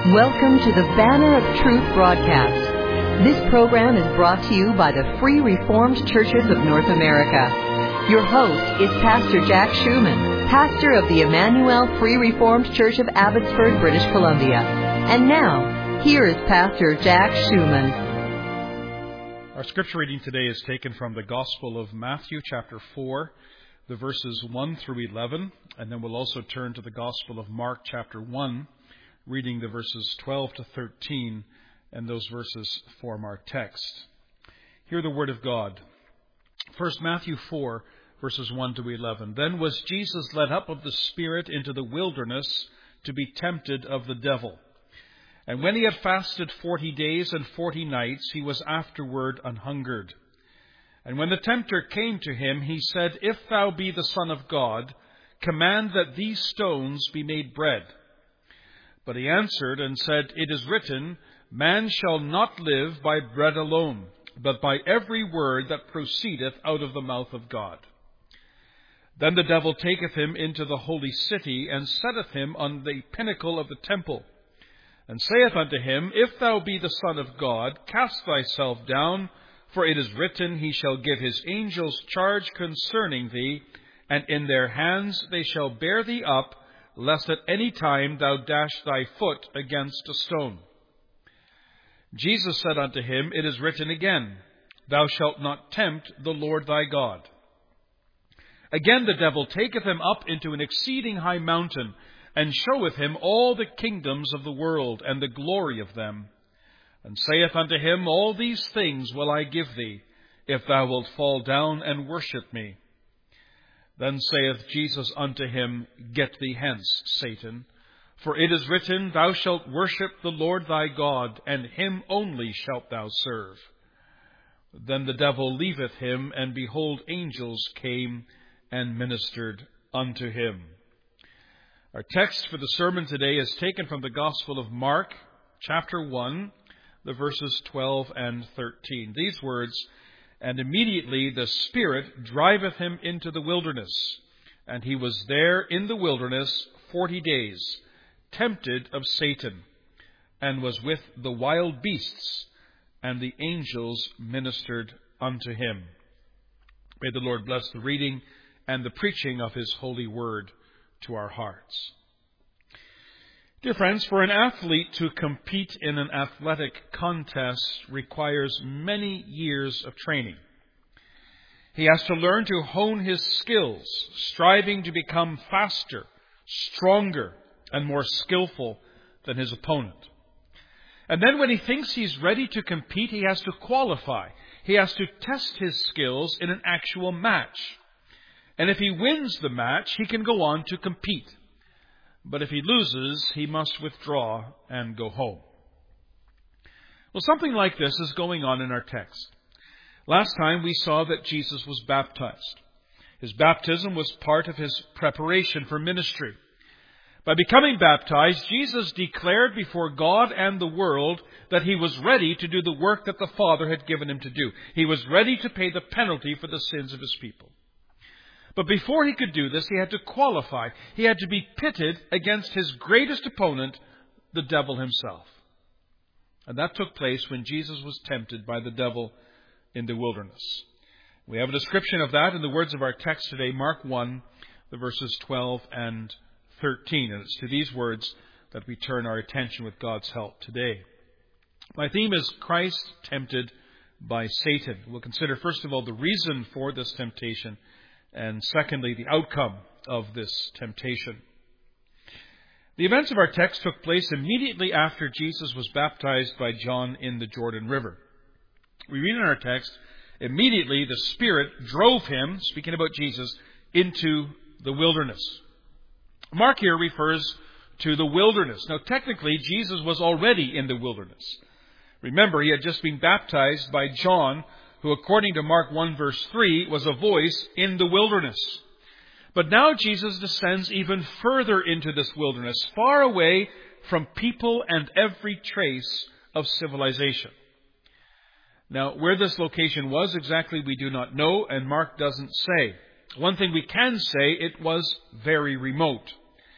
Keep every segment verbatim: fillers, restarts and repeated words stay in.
Welcome to the Banner of Truth broadcast. This program is brought to you by the Free Reformed Churches of North America. Your host is Pastor Jack Schumann, pastor of the Emmanuel Free Reformed Church of Abbotsford, British Columbia. And now, here is Pastor Jack Schumann. Our scripture reading today is taken from the Gospel of Matthew, chapter four, the verses one through eleven, and then we'll also turn to the Gospel of Mark, chapter one, reading the verses twelve to thirteen, and those verses form our text. Hear the word of God. First, Matthew four, verses one to eleven. Then was Jesus led up of the Spirit into the wilderness to be tempted of the devil. And when he had fasted forty days and forty nights, he was afterward an hungered. And when the tempter came to him, he said, If thou be the Son of God, command that these stones be made bread. But he answered and said, It is written, Man shall not live by bread alone, but by every word that proceedeth out of the mouth of God. Then the devil taketh him into the holy city, and setteth him on the pinnacle of the temple, and saith unto him, If thou be the Son of God, cast thyself down, for it is written, He shall give his angels charge concerning thee, and in their hands they shall bear thee up, lest at any time thou dash thy foot against a stone. Jesus said unto him, It is written again, Thou shalt not tempt the Lord thy God. Again the devil taketh him up into an exceeding high mountain, and showeth him all the kingdoms of the world, and the glory of them, and saith unto him, All these things will I give thee, if thou wilt fall down and worship me. Then saith Jesus unto him, Get thee hence, Satan, for it is written, Thou shalt worship the Lord thy God, and him only shalt thou serve. Then the devil leaveth him, and behold, angels came and ministered unto him. Our text for the sermon today is taken from the Gospel of Mark, chapter one, the verses twelve and thirteen. These words, And immediately the Spirit driveth him into the wilderness, and he was there in the wilderness forty days, tempted of Satan, and was with the wild beasts, and the angels ministered unto him. May the Lord bless the reading and the preaching of his holy word to our hearts. Dear friends, for an athlete to compete in an athletic contest requires many years of training. He has to learn to hone his skills, striving to become faster, stronger, and more skillful than his opponent. And then when he thinks he's ready to compete, he has to qualify. He has to test his skills in an actual match. And if he wins the match, he can go on to compete. But if he loses, he must withdraw and go home. Well, something like this is going on in our text. Last time we saw that Jesus was baptized. His baptism was part of his preparation for ministry. By becoming baptized, Jesus declared before God and the world that he was ready to do the work that the Father had given him to do. He was ready to pay the penalty for the sins of his people. But before he could do this, he had to qualify. He had to be pitted against his greatest opponent, the devil himself. And that took place when Jesus was tempted by the devil in the wilderness. We have a description of that in the words of our text today, Mark one, the verses twelve and thirteen. And it's to these words that we turn our attention with God's help today. My theme is Christ tempted by Satan. We'll consider, first of all, the reason for this temptation, and secondly, the outcome of this temptation. The events of our text took place immediately after Jesus was baptized by John in the Jordan River. We read in our text, immediately the Spirit drove him, speaking about Jesus, into the wilderness. Mark here refers to the wilderness. Now, technically, Jesus was already in the wilderness. Remember, he had just been baptized by John, who, according to Mark one, verse three, was a voice in the wilderness. But now Jesus descends even further into this wilderness, far away from people and every trace of civilization. Now, where this location was exactly, we do not know, and Mark doesn't say. One thing we can say, it was very remote.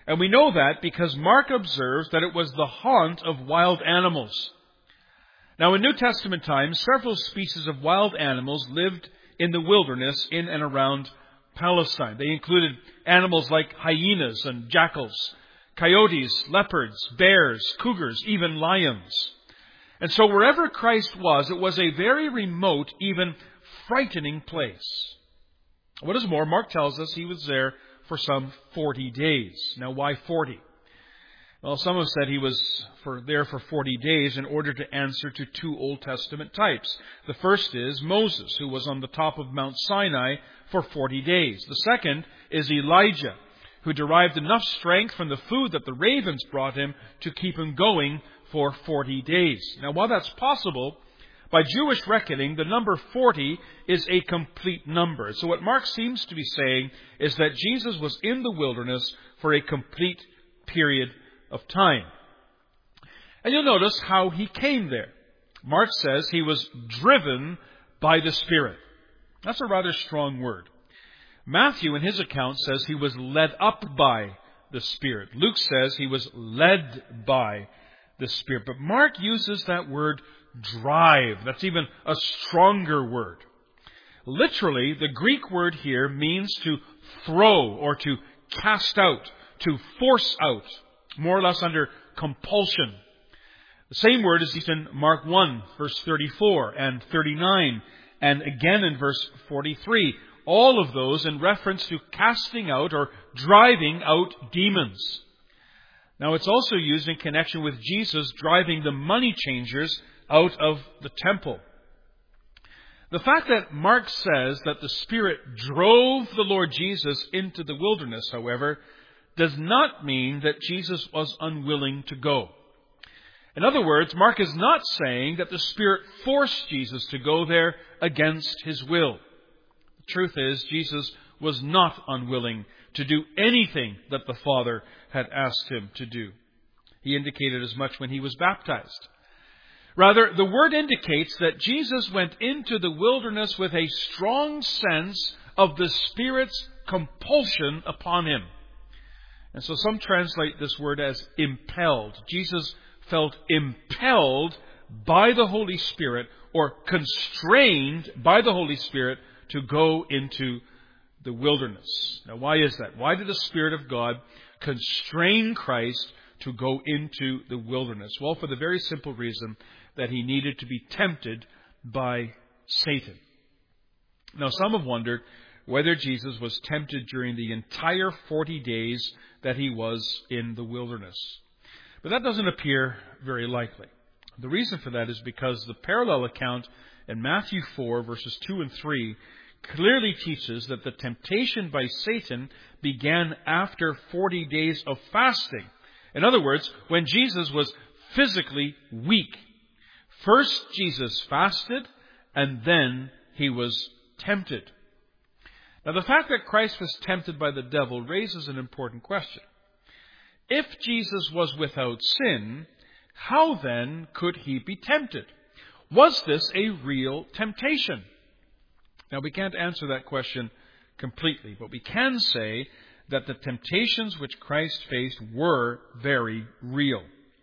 And we know that because Mark observes that it was the haunt of wild animals. Now, in New Testament times, several species of wild animals lived in the wilderness in and around Palestine. They included animals like hyenas and jackals, coyotes, leopards, bears, cougars, even lions. And so wherever Christ was, it was a very remote, even frightening place. What is more, Mark tells us he was there for some forty days. Now, why forty? Well, some have said he was for, there for forty days in order to answer to two Old Testament types. The first is Moses, who was on the top of Mount Sinai for forty days. The second is Elijah, who derived enough strength from the food that the ravens brought him to keep him going for forty days. Now, while that's possible, by Jewish reckoning, the number forty is a complete number. So what Mark seems to be saying is that Jesus was in the wilderness for a complete period of time. And you'll notice how he came there. Mark says he was driven by the Spirit. That's a rather strong word. Matthew, in his account, says he was led up by the Spirit. Luke says he was led by the Spirit. But Mark uses that word drive. That's even a stronger word. Literally, the Greek word here means to throw or to cast out, to force out, more or less under compulsion. The same word is used in Mark one, verse thirty-four and thirty-nine, and again in verse forty-three. All of those in reference to casting out or driving out demons. Now, it's also used in connection with Jesus driving the money changers out of the temple. The fact that Mark says that the Spirit drove the Lord Jesus into the wilderness, however, does not mean that Jesus was unwilling to go. In other words, Mark is not saying that the Spirit forced Jesus to go there against his will. The truth is, Jesus was not unwilling to do anything that the Father had asked him to do. He indicated as much when he was baptized. Rather, the word indicates that Jesus went into the wilderness with a strong sense of the Spirit's compulsion upon him. And so some translate this word as impelled. Jesus felt impelled by the Holy Spirit or constrained by the Holy Spirit to go into the wilderness. Now, why is that? Why did the Spirit of God constrain Christ to go into the wilderness? Well, for the very simple reason that he needed to be tempted by Satan. Now, some have wondered whether Jesus was tempted during the entire forty days that he was in the wilderness. But that doesn't appear very likely. The reason for that is because the parallel account in Matthew four, verses two and three, clearly teaches that the temptation by Satan began after forty days of fasting. In other words, when Jesus was physically weak. First, Jesus fasted, and then he was tempted. Now, the fact that Christ was tempted by the devil raises an important question. If Jesus was without sin, how then could he be tempted? Was this a real temptation? Now, we can't answer that question completely, but we can say that the temptations which Christ faced were very real.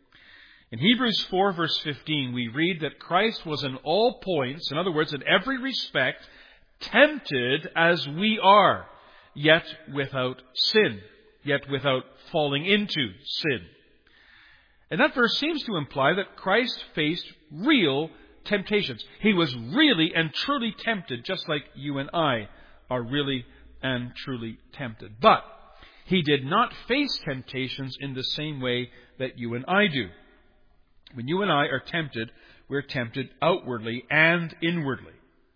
In Hebrews four, verse fifteen, we read that Christ was in all points, in other words, in every respect, tempted as we are, yet without sin, yet without falling into sin. And that verse seems to imply that Christ faced real temptations. He was really and truly tempted, just like you and I are really and truly tempted. But he did not face temptations in the same way that you and I do. When you and I are tempted, we're tempted outwardly and inwardly.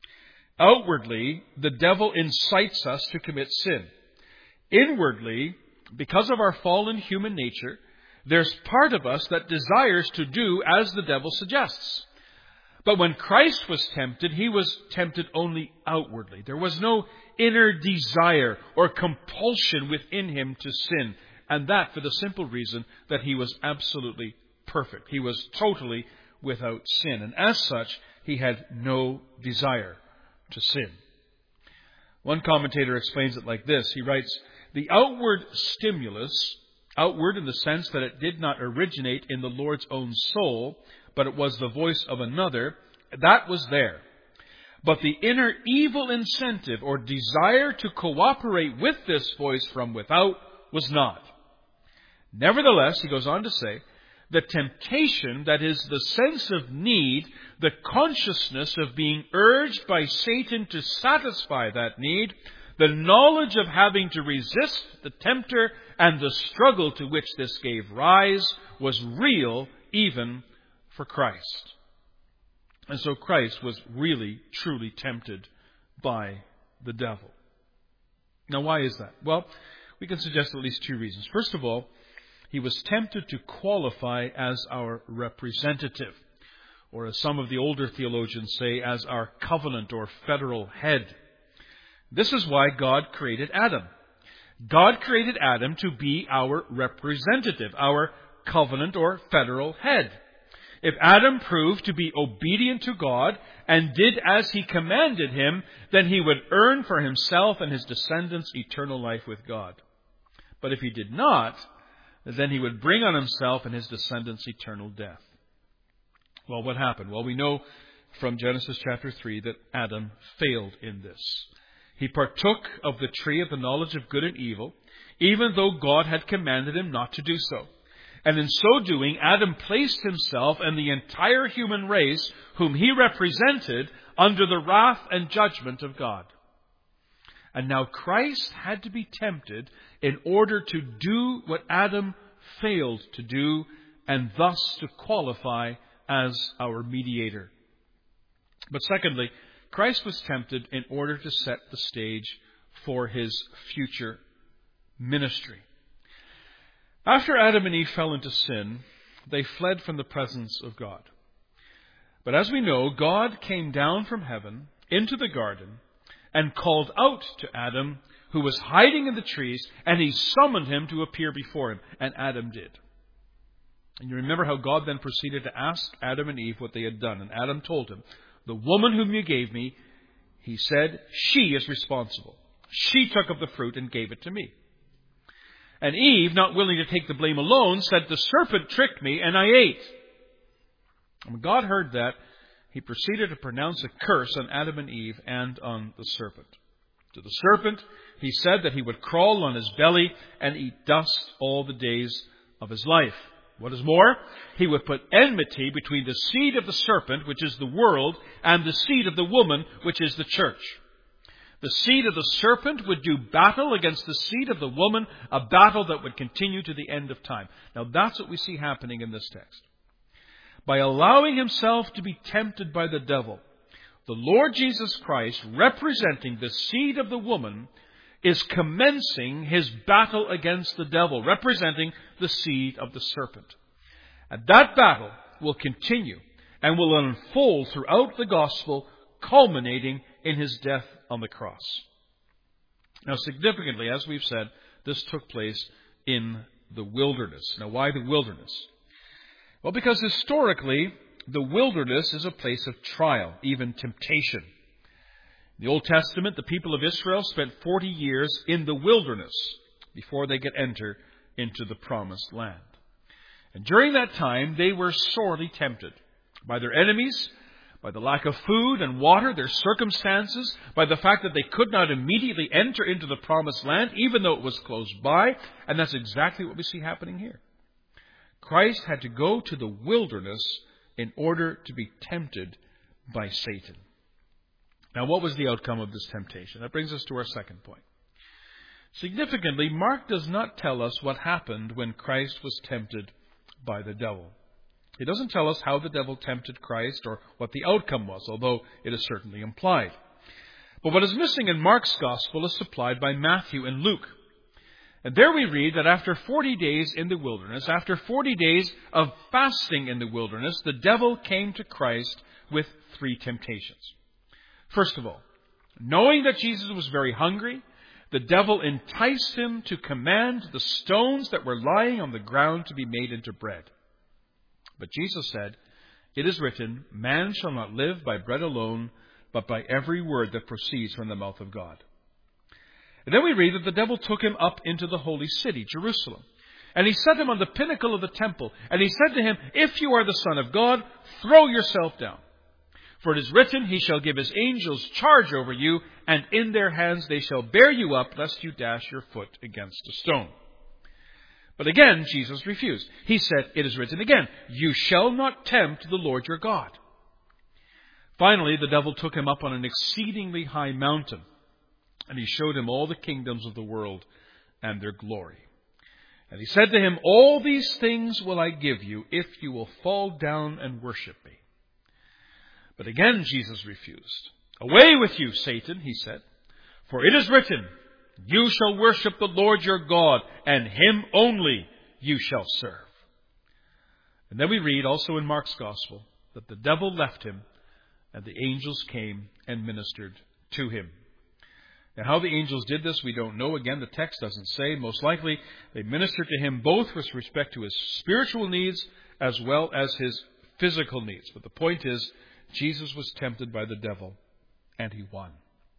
Outwardly, the devil incites us to commit sin. Inwardly, because of our fallen human nature, there's part of us that desires to do as the devil suggests. But when Christ was tempted, he was tempted only outwardly. There was no inner desire or compulsion within him to sin. And that for the simple reason that he was absolutely perfect. He was totally without sin. And as such, he had no desire to sin. One commentator explains it like this. He writes, the outward stimulus outward in the sense that it did not originate in the Lord's own soul, but it was the voice of another, that was there. But the inner evil incentive or desire to cooperate with this voice from without was not. Nevertheless, he goes on to say, the temptation, that is, the sense of need, the consciousness of being urged by Satan to satisfy that need, the knowledge of having to resist the tempter, and the struggle to which this gave rise, was real even for Christ. And so Christ was really, truly tempted by the devil. Now, why is that? Well, we can suggest at least two reasons. First of all, he was tempted to qualify as our representative, or as some of the older theologians say, as our covenant or federal head. This is why God created Adam. God created Adam to be our representative, our covenant or federal head. If Adam proved to be obedient to God and did as he commanded him, then he would earn for himself and his descendants eternal life with God. But if he did not, then he would bring on himself and his descendants eternal death. Well, what happened? Well, we know from Genesis chapter three that Adam failed in this. He partook of the tree of the knowledge of good and evil, even though God had commanded him not to do so. And in so doing, Adam placed himself and the entire human race, whom he represented, under the wrath and judgment of God. And now Christ had to be tempted in order to do what Adam failed to do, and thus to qualify as our mediator. But secondly, Christ was tempted in order to set the stage for his future ministry. After Adam and Eve fell into sin, they fled from the presence of God. But as we know, God came down from heaven into the garden and called out to Adam, who was hiding in the trees, and he summoned him to appear before him. And Adam did. And you remember how God then proceeded to ask Adam and Eve what they had done. And Adam told him, the woman whom you gave me, he said, she is responsible. She took of the fruit and gave it to me. And Eve, not willing to take the blame alone, said, the serpent tricked me and I ate. And when God heard that, he proceeded to pronounce a curse on Adam and Eve and on the serpent. To the serpent, he said that he would crawl on his belly and eat dust all the days of his life. What is more, he would put enmity between the seed of the serpent, which is the world, and the seed of the woman, which is the church. The seed of the serpent would do battle against the seed of the woman, a battle that would continue to the end of time. Now that's what we see happening in this text. By allowing himself to be tempted by the devil, the Lord Jesus Christ, representing the seed of the woman, is commencing his battle against the devil, representing the seed of the serpent. And that battle will continue and will unfold throughout the gospel, culminating in his death on the cross. Now, significantly, as we've said, this took place in the wilderness. Now, why the wilderness? Well, because historically, the wilderness is a place of trial, even temptation. In the Old Testament, the people of Israel spent forty years in the wilderness before they could enter into the promised land. And during that time, they were sorely tempted by their enemies, by the lack of food and water, their circumstances, by the fact that they could not immediately enter into the promised land, even though it was close by. And that's exactly what we see happening here. Christ had to go to the wilderness in order to be tempted by Satan. Now, what was the outcome of this temptation? That brings us to our second point. Significantly, Mark does not tell us what happened when Christ was tempted by the devil. He doesn't tell us how the devil tempted Christ or what the outcome was, although it is certainly implied. But what is missing in Mark's gospel is supplied by Matthew and Luke. And there we read that after forty days in the wilderness, after forty days of fasting in the wilderness, the devil came to Christ with three temptations. First of all, knowing that Jesus was very hungry, the devil enticed him to command the stones that were lying on the ground to be made into bread. But Jesus said, it is written, man shall not live by bread alone, but by every word that proceeds from the mouth of God. And then we read that the devil took him up into the holy city, Jerusalem. And he set him on the pinnacle of the temple. And he said to him, "If you are the Son of God, throw yourself down. For it is written, He shall give His angels charge over you, and in their hands they shall bear you up, lest you dash your foot against a stone." But again, Jesus refused. He said, "It is written again, you shall not tempt the Lord your God." Finally, the devil took him up on an exceedingly high mountain, and he showed him all the kingdoms of the world and their glory. And he said to him, "All these things will I give you if you will fall down and worship me." But again Jesus refused. "Away with you, Satan," he said, "for it is written, you shall worship the Lord your God, and Him only you shall serve." And then we read also in Mark's Gospel that the devil left him, and the angels came and ministered to him. Now, how the angels did this, we don't know. Again, the text doesn't say. Most likely, they ministered to him both with respect to his spiritual needs as well as his physical needs. But the point is, Jesus was tempted by the devil, and he won.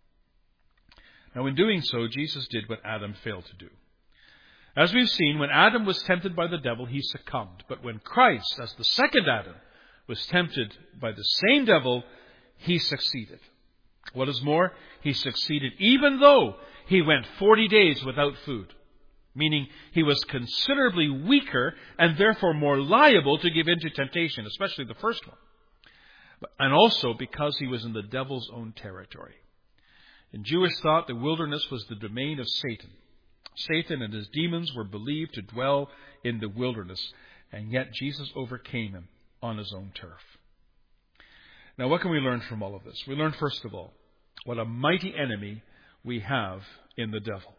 Now, in doing so, Jesus did what Adam failed to do. As we've seen, when Adam was tempted by the devil, he succumbed. But when Christ, as the second Adam, was tempted by the same devil, he succeeded. What is more, he succeeded even though he went forty days without food, meaning he was considerably weaker and therefore more liable to give in to temptation, especially the first one. And also because he was in the devil's own territory. In Jewish thought, the wilderness was the domain of Satan. Satan and his demons were believed to dwell in the wilderness, and yet Jesus overcame him on his own turf. Now, what can we learn from all of this? We learn, first of all, what a mighty enemy we have in the devil.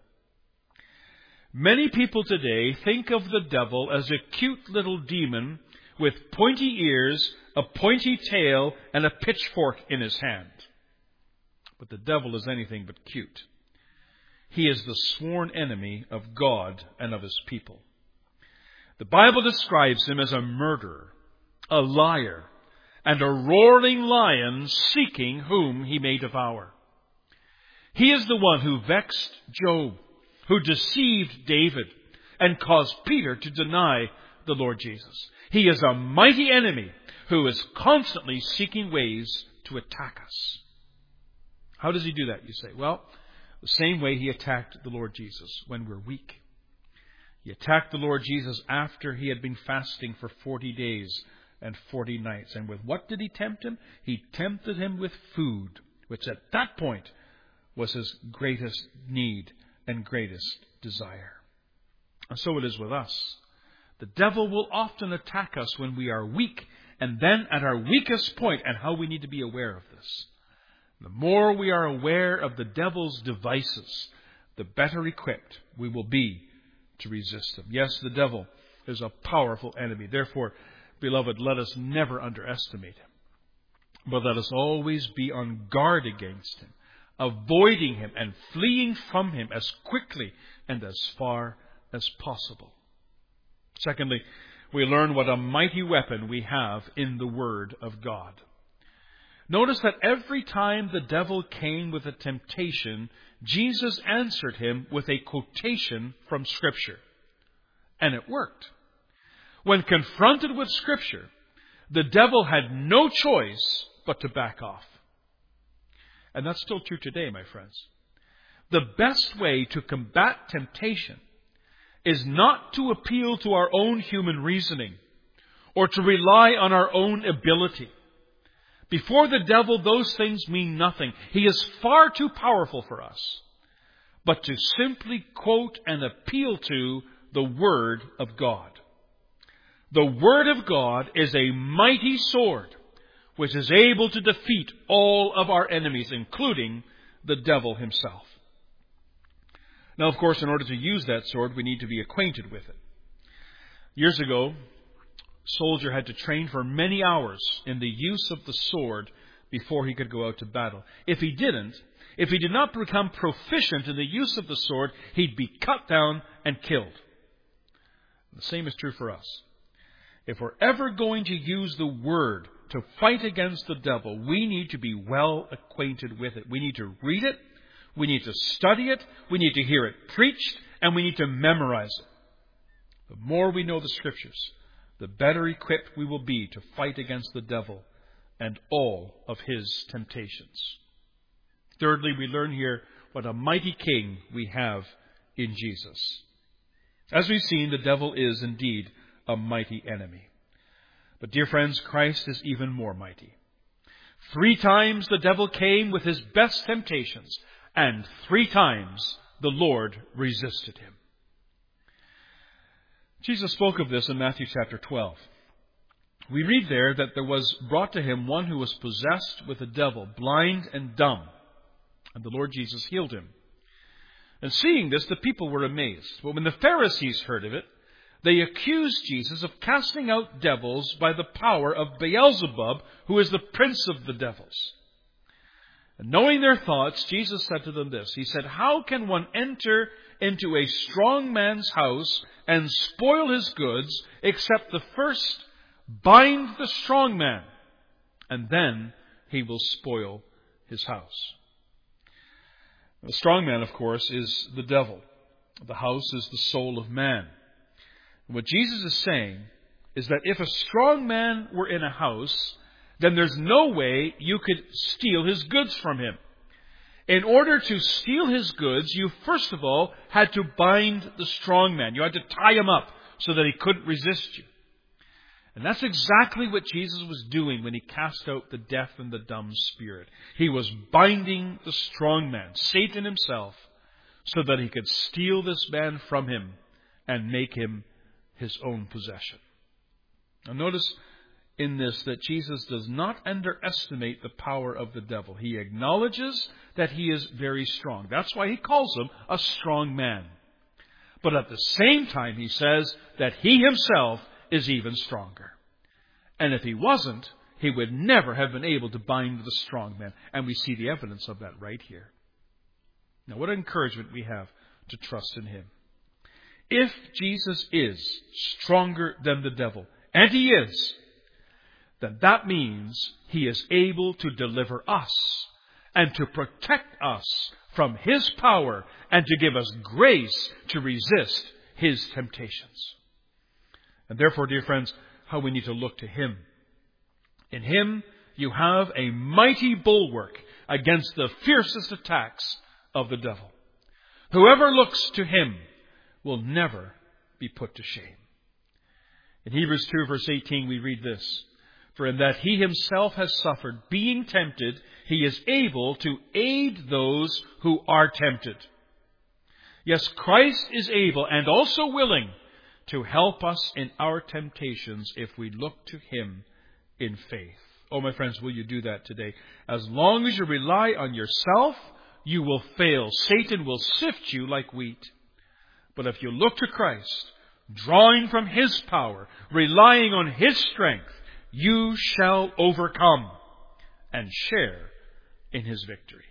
Many people today think of the devil as a cute little demon with pointy ears, a pointy tail, and a pitchfork in his hand. But the devil is anything but cute. He is the sworn enemy of God and of His people. The Bible describes him as a murderer, a liar, and a roaring lion seeking whom he may devour. He is the one who vexed Job, who deceived David, and caused Peter to deny the Lord Jesus. He is a mighty enemy who is constantly seeking ways to attack us. How does he do that, you say? Well, the same way he attacked the Lord Jesus, when we're weak. He attacked the Lord Jesus after he had been fasting for forty days and forty nights. And with what did he tempt him? He tempted him with food, which at that point was his greatest need and greatest desire. And so it is with us. The devil will often attack us when we are weak, and then at our weakest point, and how we need to be aware of this. The more we are aware of the devil's devices, the better equipped we will be to resist him. Yes, the devil is a powerful enemy. Therefore, beloved, let us never underestimate him, but let us always be on guard against him, avoiding him and fleeing from him as quickly and as far as possible. Secondly, we learn what a mighty weapon we have in the Word of God. Notice that every time the devil came with a temptation, Jesus answered him with a quotation from Scripture. And it worked. When confronted with Scripture, the devil had no choice but to back off. And that's still true today, my friends. The best way to combat temptation is not to appeal to our own human reasoning or to rely on our own ability. Before the devil, those things mean nothing. He is far too powerful for us. But to simply quote and appeal to the Word of God. The Word of God is a mighty sword which is able to defeat all of our enemies, including the devil himself. Now, of course, in order to use that sword, we need to be acquainted with it. Years ago, a soldier had to train for many hours in the use of the sword before he could go out to battle. If he didn't, if he did not become proficient in the use of the sword, he'd be cut down and killed. The same is true for us. If we're ever going to use the Word to fight against the devil, we need to be well acquainted with it. We need to read it. We need to study it. We need to hear it preached. And we need to memorize it. The more we know the Scriptures, the better equipped we will be to fight against the devil and all of his temptations. Thirdly, we learn here what a mighty King we have in Jesus. As we've seen, the devil is indeed a mighty enemy. But dear friends, Christ is even more mighty. Three times the devil came with his best temptations, and three times the Lord resisted him. Jesus spoke of this in Matthew chapter twelve. We read there that there was brought to him one who was possessed with a devil, blind and dumb. And the Lord Jesus healed him. And seeing this, the people were amazed. But when the Pharisees heard of it, they accused Jesus of casting out devils by the power of Beelzebub, who is the prince of the devils. And knowing their thoughts, Jesus said to them this. He said, "How can one enter into a strong man's house and spoil his goods, except the first bind the strong man, and then he will spoil his house?" The strong man, of course, is the devil. The house is the soul of man. And what Jesus is saying is that if a strong man were in a house, then there's no way you could steal his goods from him. In order to steal his goods, you first of all had to bind the strong man. You had to tie him up so that he couldn't resist you. And that's exactly what Jesus was doing when he cast out the deaf and the dumb spirit. He was binding the strong man, Satan himself, so that he could steal this man from him and make him his own possession. Now notice in this that Jesus does not underestimate the power of the devil. He acknowledges that he is very strong. That's why he calls him a strong man. But at the same time, he says that he himself is even stronger. And if he wasn't, he would never have been able to bind the strong man. And we see the evidence of that right here. Now, what encouragement we have to trust in him. If Jesus is stronger than the devil, and he is, then that means he is able to deliver us and to protect us from his power and to give us grace to resist his temptations. And therefore, dear friends, how we need to look to him. In him, you have a mighty bulwark against the fiercest attacks of the devil. Whoever looks to him will never be put to shame. In Hebrews two, verse eighteen, we read this. For in that he himself has suffered, being tempted, he is able to aid those who are tempted. Yes, Christ is able and also willing to help us in our temptations if we look to him in faith. Oh, my friends, will you do that today? As long as you rely on yourself, you will fail. Satan will sift you like wheat. But if you look to Christ, drawing from his power, relying on his strength, you shall overcome and share in his victory.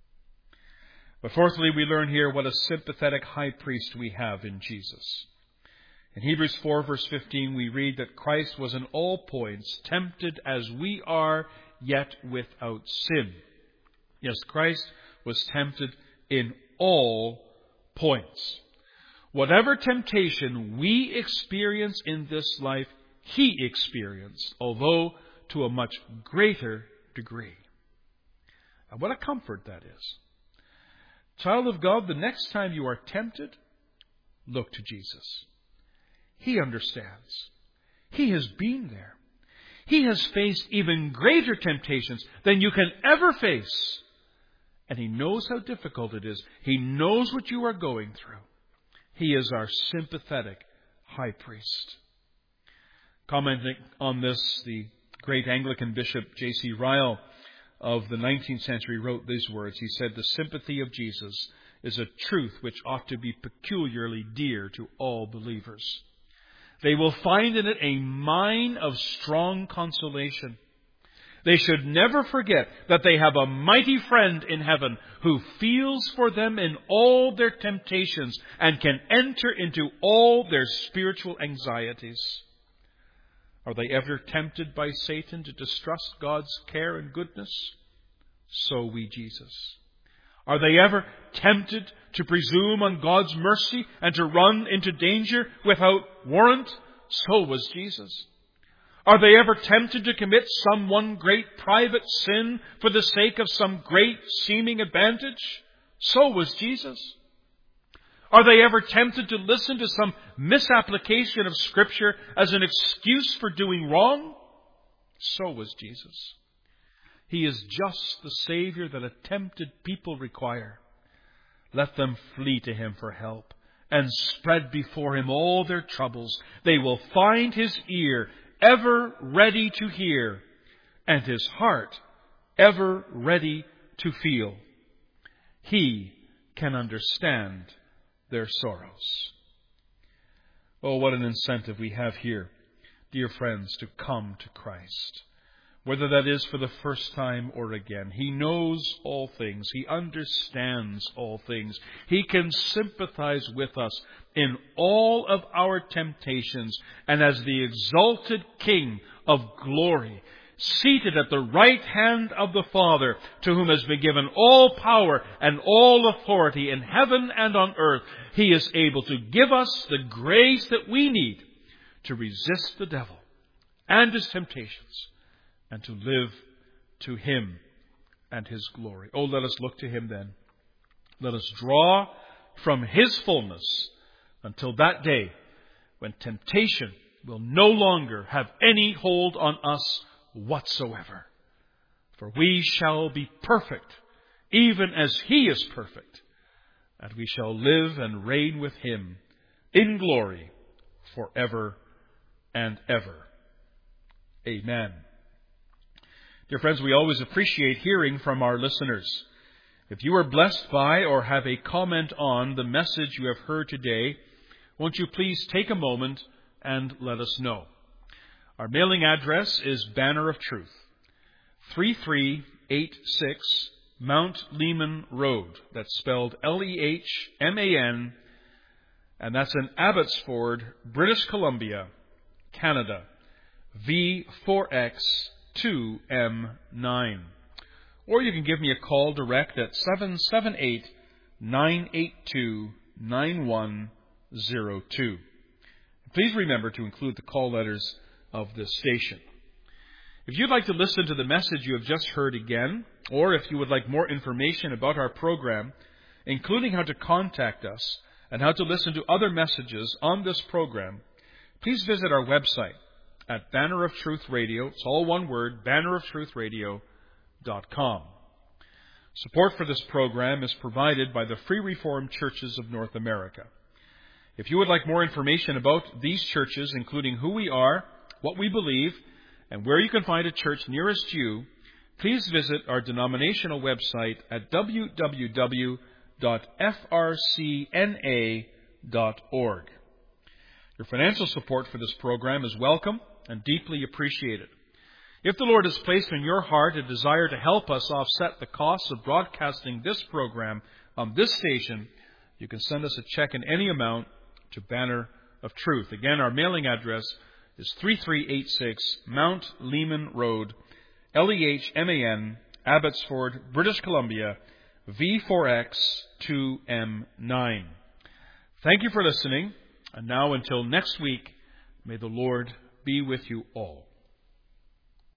But fourthly, we learn here what a sympathetic high priest we have in Jesus. In Hebrews four, verse fifteen, we read that Christ was in all points tempted as we are, yet without sin. Yes, Christ was tempted in all points. Whatever temptation we experience in this life, he experienced, although to a much greater degree. And what a comfort that is. Child of God, the next time you are tempted, look to Jesus. He understands. He has been there. He has faced even greater temptations than you can ever face. And he knows how difficult it is. He knows what you are going through. He is our sympathetic high priest. Commenting on this, the great Anglican Bishop J C Ryle of the nineteenth century wrote these words. He said, "The sympathy of Jesus is a truth which ought to be peculiarly dear to all believers. They will find in it a mine of strong consolation. They should never forget that they have a mighty friend in heaven who feels for them in all their temptations and can enter into all their spiritual anxieties. Are they ever tempted by Satan to distrust God's care and goodness? So we Jesus. Are they ever tempted to presume on God's mercy and to run into danger without warrant? So was Jesus. Are they ever tempted to commit some one great private sin for the sake of some great seeming advantage? So was Jesus. Are they ever tempted to listen to some misapplication of Scripture as an excuse for doing wrong? So was Jesus. He is just the Savior that a tempted people require. Let them flee to Him for help and spread before Him all their troubles. They will find His ear ever ready to hear and His heart ever ready to feel. He can understand their sorrows. Oh, what an incentive we have here, dear friends, to come to Christ. Whether that is for the first time or again. He knows all things. He understands all things. He can sympathize with us in all of our temptations. And as the exalted King of glory, seated at the right hand of the Father, to whom has been given all power and all authority in heaven and on earth, He is able to give us the grace that we need to resist the devil and his temptations, and to live to Him and His glory. Oh, let us look to Him then. Let us draw from His fullness until that day when temptation will no longer have any hold on us whatsoever. For we shall be perfect, even as He is perfect, and we shall live and reign with Him in glory forever and ever. Amen. Dear friends, we always appreciate hearing from our listeners. If you are blessed by or have a comment on the message you have heard today, won't you please take a moment and let us know. Our mailing address is Banner of Truth, three three eight six Mount Lehman Road. That's spelled L E H M A N, and that's in Abbotsford, British Columbia, Canada, V four X two M nine. Or you can give me a call direct at seven seven eight, nine eight two, nine one zero two. Please remember to include the call letters of this station. If you'd like to listen to the message you have just heard again, or if you would like more information about our program, including how to contact us and how to listen to other messages on this program, please visit our website at Banner of Truth Radio. It's all one word, banner of truth radio dot com. Support for this program is provided by the Free Reformed Churches of North America. If you would like more information about these churches, including who we are, what we believe, and where you can find a church nearest you, please visit our denominational website at w w w dot f r c n a dot org. Your financial support for this program is welcome and deeply appreciated. If the Lord has placed in your heart a desire to help us offset the costs of broadcasting this program on this station, you can send us a check in any amount to Banner of Truth. Again, our mailing address is three three eight six Mount Lehman Road, L E H M A N, Abbotsford, British Columbia, V four X two M nine. Thank you for listening, and now until next week, may the Lord be with you all.